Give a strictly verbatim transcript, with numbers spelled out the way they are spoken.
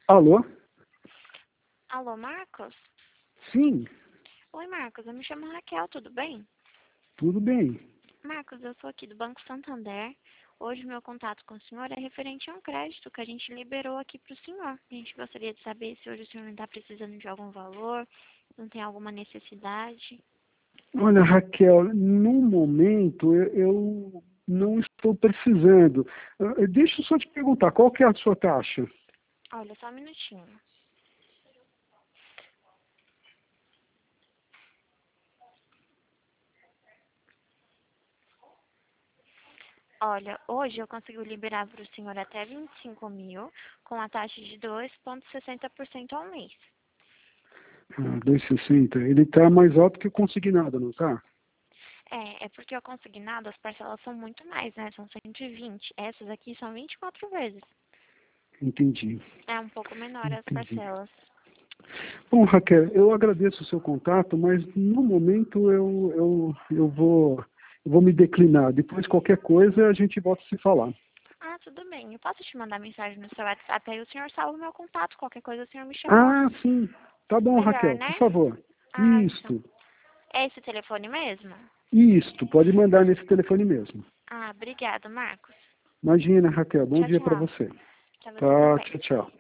Alô? Alô, Marcos? Sim, Oi, Marcos, eu me chamo Raquel, tudo bem? tudo bem. Marcos, eu sou aqui do Banco Santander. Hoje meu contato com o senhor é referente a um crédito que a gente liberou aqui para o senhor. A gente gostaria de saber se hoje o senhor não está precisando de algum valor, não tem alguma necessidade. Olha, Raquel, no momento eu, eu não estou precisando. Ah, Deixa eu só te perguntar, qual que é a sua taxa? Olha, só um minutinho. Olha, hoje eu consigo liberar para o senhor até vinte e cinco mil, com a taxa de dois vírgula sessenta por cento ao mês. Ah, dois e sessenta. Ele está mais alto que o consignado, não tá? É, é porque o consignado, as parcelas são muito mais, né? São cento e vinte. Essas aqui são vinte e quatro vezes. Entendi, É um pouco menor as entendi. parcelas. Bom, Raquel, eu agradeço o seu contato, mas no momento eu, eu, eu, vou, eu vou me declinar. Depois, qualquer coisa, a gente volta a se falar. Ah, tudo bem. Eu posso te mandar mensagem no seu WhatsApp, aí o senhor salva o meu contato. Qualquer coisa o senhor me chamar. Ah, sim. Tá bom, Melhor, Raquel, né? por favor. Ah, então. Isto, É esse telefone mesmo? isto. Pode mandar nesse telefone mesmo. Ah, obrigado, Marcos. Imagina, Raquel. Bom Tchau, dia para tchau. você. Pra você Tá, também. tchau, tchau.